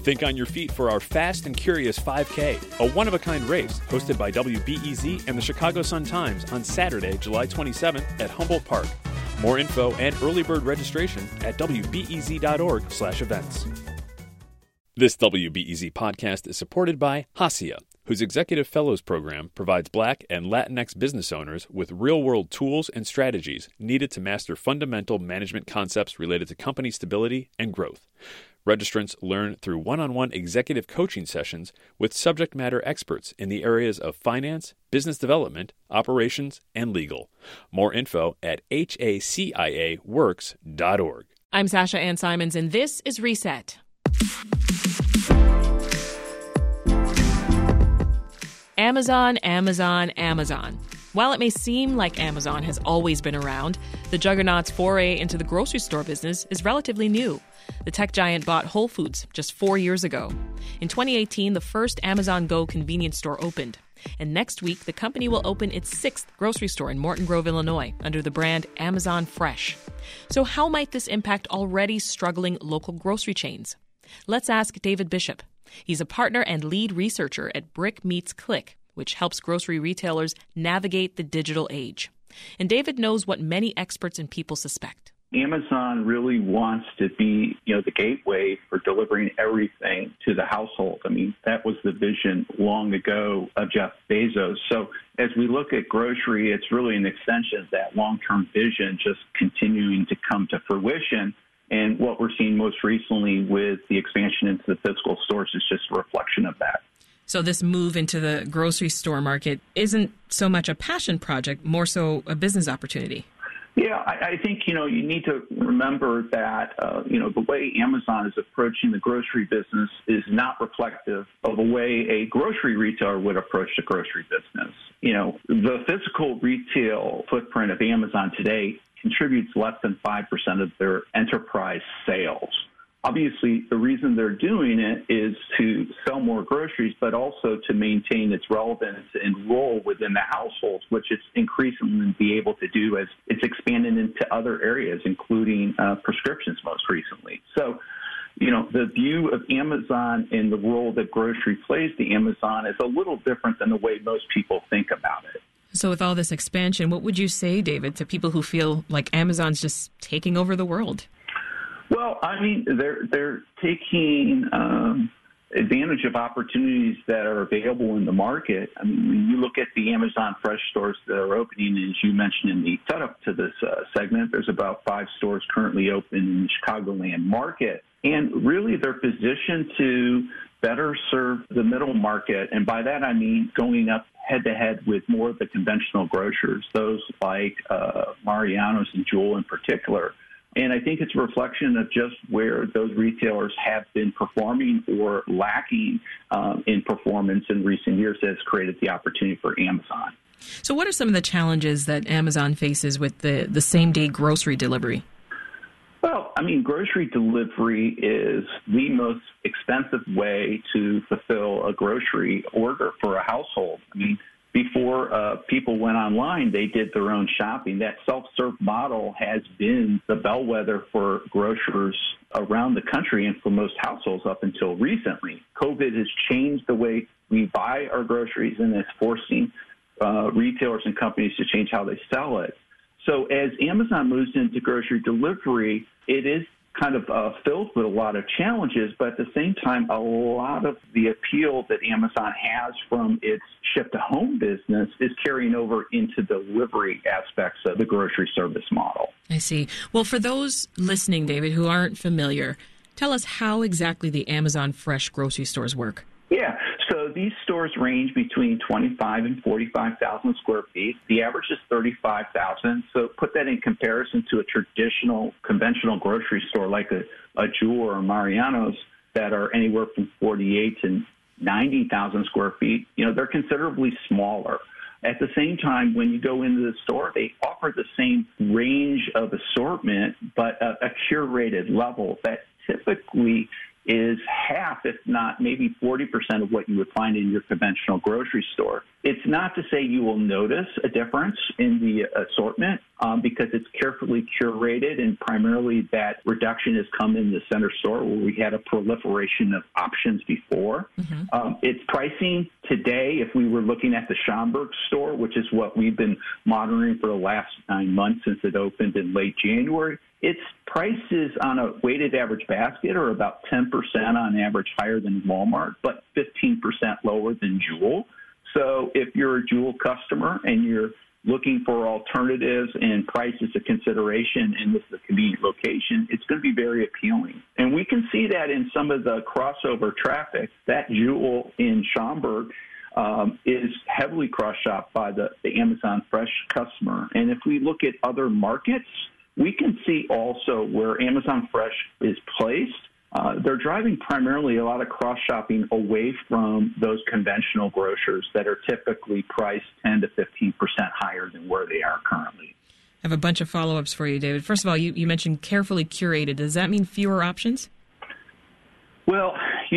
Think on your feet for our Fast and Curious 5K, a one-of-a-kind race hosted by WBEZ and the Chicago Sun-Times on Saturday, July 27th at Humboldt Park. More info and early bird registration at wbez.org/events. This WBEZ podcast is supported by Hacia, whose Executive Fellows Program provides Black and Latinx business owners with real-world tools and strategies needed to master fundamental management concepts related to company stability and growth. Registrants learn through one-on-one executive coaching sessions with subject matter experts in the areas of finance, business development, operations, and legal. More info at haciaworks.org. I'm Sasha Ann Simons, and this is Reset. Amazon, Amazon, Amazon. While it may seem like Amazon has always been around, the juggernaut's foray into the grocery store business is relatively new. The tech giant bought Whole Foods just 4 years ago. In 2018, the first Amazon Go convenience store opened. And next week, the company will open its 6th grocery store in Morton Grove, Illinois, under the brand Amazon Fresh. So how might this impact already struggling local grocery chains? Let's ask David Bishop. He's a partner and lead researcher at Brick Meets Click, which helps grocery retailers navigate the digital age. And David knows what many experts and people suspect. Amazon really wants to be, the gateway for delivering everything to the household. I mean, that was the vision long ago of Jeff Bezos. So as we look at grocery, it's really an extension of that long-term vision just continuing to come to fruition. And what we're seeing most recently with the expansion into the physical stores is just a reflection of that. So this move into the grocery store market isn't so much a passion project, more so a business opportunity. Yeah, I think, you need to remember that, the way Amazon is approaching the grocery business is not reflective of a way a grocery retailer would approach the grocery business. The physical retail footprint of Amazon today contributes less than 5% of their enterprise sales. Obviously, the reason they're doing it is to sell more groceries, but also to maintain its relevance and role within the households, which it's increasingly be able to do as it's expanded into other areas, including prescriptions most recently. So, the view of Amazon and the role that grocery plays to Amazon is a little different than the way most people think about it. So with all this expansion, what would you say, David, to people who feel like Amazon's just taking over the world? Well, I mean, they're taking advantage of opportunities that are available in the market. I mean, when you look at the Amazon Fresh stores that are opening, as you mentioned in the setup to this segment, there's about 5 stores currently open in the Chicagoland market. And really, they're positioned to better serve the middle market. And by that, I mean going up head-to-head with more of the conventional grocers, those like Mariano's and Jewel in particular. And I think it's a reflection of just where those retailers have been performing or lacking in performance in recent years that has created the opportunity for Amazon. So what are some of the challenges that Amazon faces with the same-day grocery delivery? Well, I mean, grocery delivery is the most expensive way to fulfill a grocery order for a household. I mean, before people went online, they did their own shopping. That self-serve model has been the bellwether for grocers around the country and for most households up until recently. COVID has changed the way we buy our groceries, and it's forcing retailers and companies to change how they sell it. So as Amazon moves into grocery delivery, it is kind of filled with a lot of challenges, but at the same time, a lot of the appeal that Amazon has from its ship-to-home business is carrying over into delivery aspects of the grocery service model. I see. Well, for those listening, David, who aren't familiar, tell us how exactly the Amazon Fresh grocery stores work. Yeah, so these stores range between 25 and 45,000 square feet. The average is 35,000. So put that in comparison to a traditional, conventional grocery store like a Jewel or a Mariano's that are anywhere from 48 to 90,000 square feet. They're considerably smaller. At the same time, when you go into the store, they offer the same range of assortment, but a curated level that typically is half, if not maybe 40% of what you would find in your conventional grocery store. It's not to say you will notice a difference in the assortment because it's carefully curated, and primarily that reduction has come in the center store where we had a proliferation of options before. Its pricing today, if we were looking at the Schaumburg store, which is what we've been monitoring for the last 9 months since it opened in late January, its prices on a weighted average basket are about 10% on average higher than Walmart, but 15% lower than Jewel. So if you're a Jewel customer and you're looking for alternatives and price is a consideration and this is a convenient location, it's going to be very appealing. And we can see that in some of the crossover traffic. That Jewel in Schaumburg is heavily cross-shopped by the Amazon Fresh customer. And if we look at other markets, we can see also where Amazon Fresh is placed. They're driving primarily a lot of cross-shopping away from those conventional grocers that are typically priced 10 to 15% higher than where they are currently. I have a bunch of follow-ups for you, David. First of all, you mentioned carefully curated. Does that mean fewer options? Well,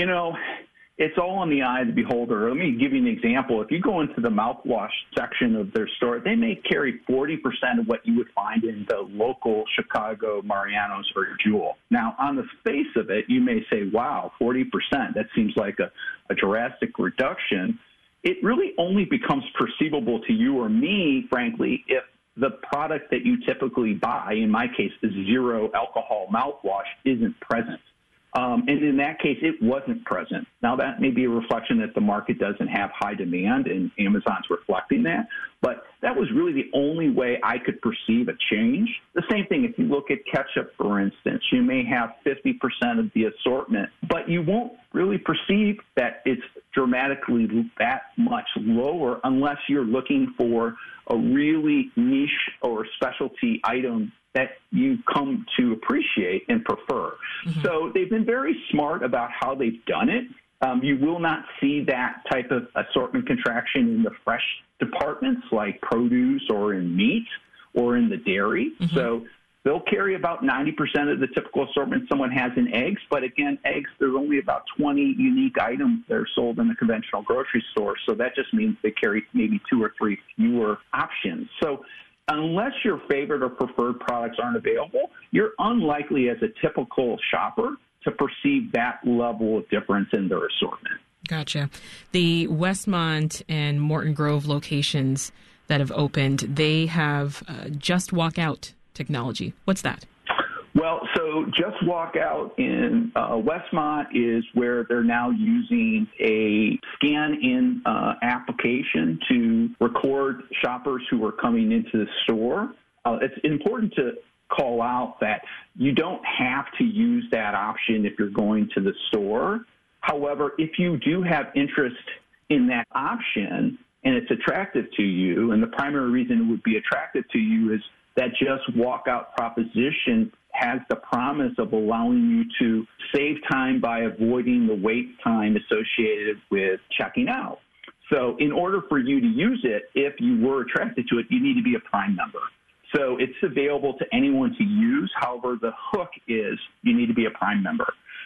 it's all in the eye of the beholder. Let me give you an example. If you go into the mouthwash section of their store, they may carry 40% of what you would find in the local Chicago Mariano's or Jewel. Now, on the face of it, you may say, wow, 40%, that seems like a drastic reduction. It really only becomes perceivable to you or me, frankly, if the product that you typically buy, in my case, the zero alcohol mouthwash, isn't present. And in that case, it wasn't present. Now, that may be a reflection that the market doesn't have high demand, and Amazon's reflecting that. But that was really the only way I could perceive a change. The same thing, if you look at ketchup, for instance, you may have 50% of the assortment, but you won't really perceive that it's dramatically that much lower unless you're looking for a really niche or specialty item that you come to appreciate and prefer. So they've been very smart about how they've done it. You will not see that type of assortment contraction in the fresh departments like produce or in meat or in the dairy. So they'll carry about 90% of the typical assortment someone has in eggs. But again, eggs, there's only about 20 unique items that are sold in the conventional grocery store. So that just means they carry maybe 2 or 3 fewer options. So unless your favorite or preferred products aren't available, you're unlikely as a typical shopper to perceive that level of difference in their assortment. Gotcha. The Westmont and Morton Grove locations that have opened, they have Just Walk Out technology. What's that? Well, so Just Walk Out in Westmont is where they're now using a scan-in application to record shoppers who are coming into the store. It's important to call out that you don't have to use that option if you're going to the store. However, if you do have interest in that option and it's attractive to you, and the primary reason it would be attractive to you is that Just Walk Out proposition has the promise of allowing you to save time by avoiding the wait time associated with checking out. So in order for you to use it, if you were attracted to it, you need to be a Prime member. So it's available to anyone to use. However, the hook is you need to be a Prime member.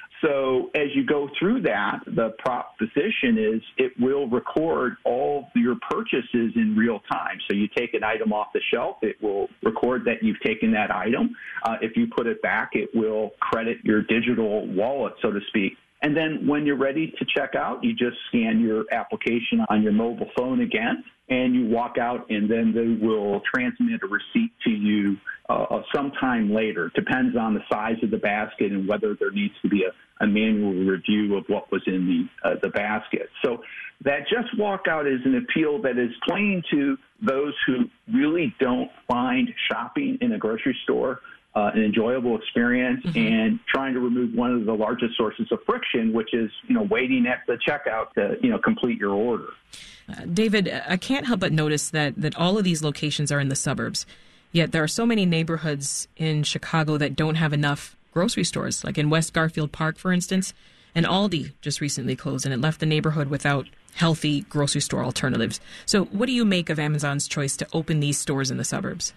So as you go through that, the proposition is it will record all your purchases in real time. So you take an item off the shelf, it will record that you've taken that item. If you put it back, it will credit your digital wallet, so to speak. And then when you're ready to check out, you just scan your application on your mobile phone again, and you walk out, and then they will transmit a receipt to you sometime later. Depends on the size of the basket and whether there needs to be a manual review of what was in the basket. So that Just Walk Out is an appeal that is playing to those who really don't find shopping in a grocery store an enjoyable experience and trying to remove one of the largest sources of friction, which is, waiting at the checkout to, complete your order. David, I can't help but notice that all of these locations are in the suburbs, yet there are so many neighborhoods in Chicago that don't have enough grocery stores, like in West Garfield Park, for instance, and Aldi just recently closed, and it left the neighborhood without healthy grocery store alternatives. So what do you make of Amazon's choice to open these stores in the suburbs?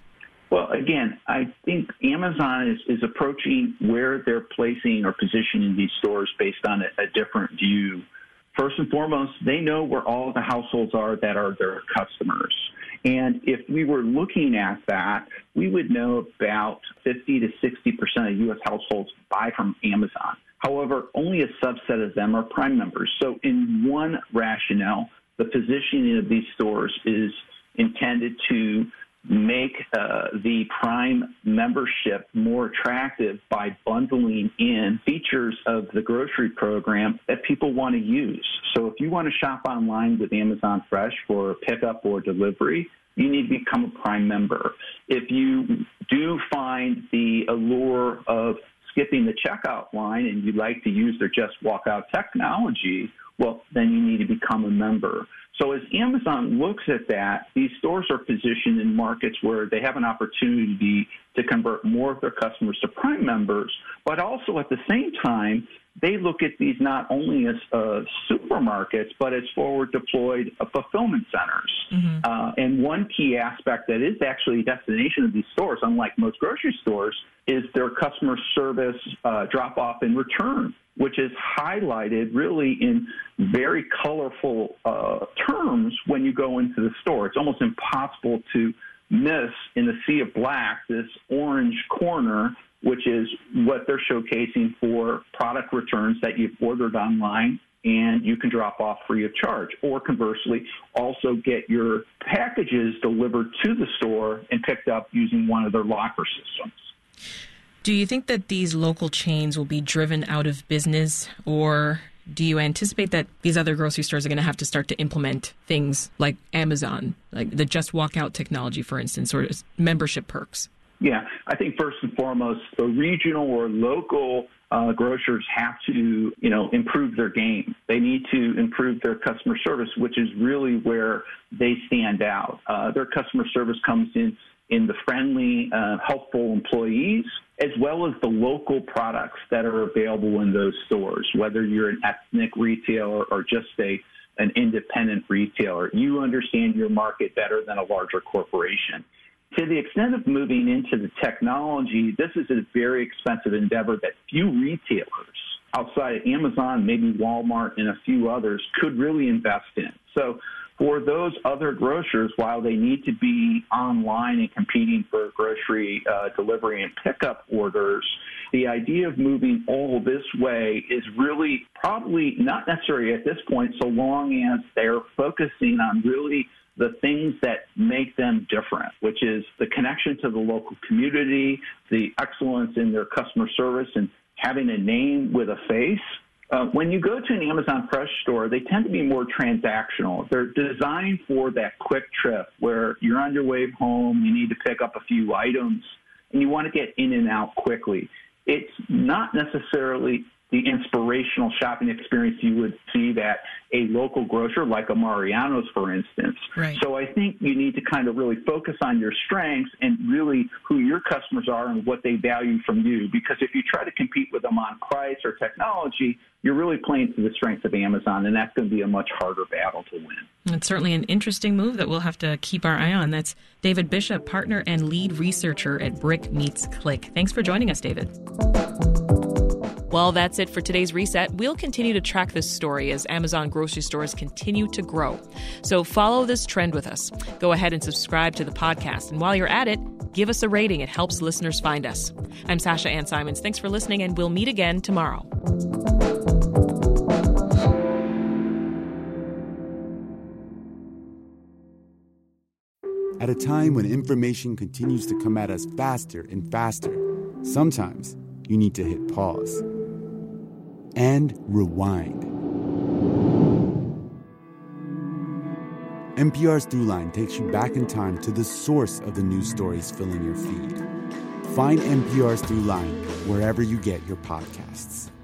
Well, again, I think Amazon is approaching where they're placing or positioning these stores based on a different view. First and foremost, they know where all the households are that are their customers. And if we were looking at that, we would know about 50 to 60% of U.S. households buy from Amazon. However, only a subset of them are Prime members. So in one rationale, the positioning of these stores is intended to make the Prime membership more attractive by bundling in features of the grocery program that people want to use. So if you want to shop online with Amazon Fresh for pickup or delivery, you need to become a Prime member. If you do find the allure of skipping the checkout line and you'd like to use their Just Walk Out technology, well, then you need to become a member. So as Amazon looks at that, these stores are positioned in markets where they have an opportunity to convert more of their customers to Prime members, but also at the same time, they look at these not only as supermarkets, but as forward-deployed fulfillment centers. Mm-hmm. And one key aspect that is actually a destination of these stores, unlike most grocery stores, is their customer service drop-off and return, which is highlighted really in very colorful terms when you go into the store. It's almost impossible to miss in the sea of black this orange corner, which is what they're showcasing for product returns that you've ordered online and you can drop off free of charge. Or conversely, also get your packages delivered to the store and picked up using one of their locker systems. Do you think that these local chains will be driven out of business, or do you anticipate that these other grocery stores are going to have to start to implement things like Amazon, like the Just Walk Out technology, for instance, or membership perks? Yeah, I think first and foremost, the regional or local grocers have to, improve their game. They need to improve their customer service, which is really where they stand out. Their customer service comes in the friendly, helpful employees, as well as the local products that are available in those stores, whether you're an ethnic retailer or just an independent retailer. You understand your market better than a larger corporation. To the extent of moving into the technology, this is a very expensive endeavor that few retailers outside of Amazon, maybe Walmart and a few others, could really invest in. So for those other grocers, while they need to be online and competing for grocery delivery and pickup orders, the idea of moving all this way is really probably not necessary at this point, so long as they're focusing on really the things that make them different, which is the connection to the local community, the excellence in their customer service, and having a name with a face. When you go to an Amazon Fresh store, they tend to be more transactional. They're designed for that quick trip where you're on your way home, you need to pick up a few items, and you want to get in and out quickly. It's not necessarily the inspirational shopping experience you would see that a local grocer like a Mariano's, for instance. Right. So I think you need to kind of really focus on your strengths and really who your customers are and what they value from you. Because if you try to compete with them on price or technology, you're really playing to the strengths of Amazon, and that's going to be a much harder battle to win. It's certainly an interesting move that we'll have to keep our eye on. That's David Bishop, partner and lead researcher at Brick Meets Click. Thanks for joining us, David. Well, that's it for today's Reset. We'll continue to track this story as Amazon grocery stores continue to grow. So follow this trend with us. Go ahead and subscribe to the podcast. And while you're at it, give us a rating. It helps listeners find us. I'm Sasha Ann Simons. Thanks for listening, and we'll meet again tomorrow. At a time when information continues to come at us faster and faster, sometimes you need to hit pause and rewind. NPR's Throughline takes you back in time to the source of the news stories filling your feed. Find NPR's Throughline wherever you get your podcasts.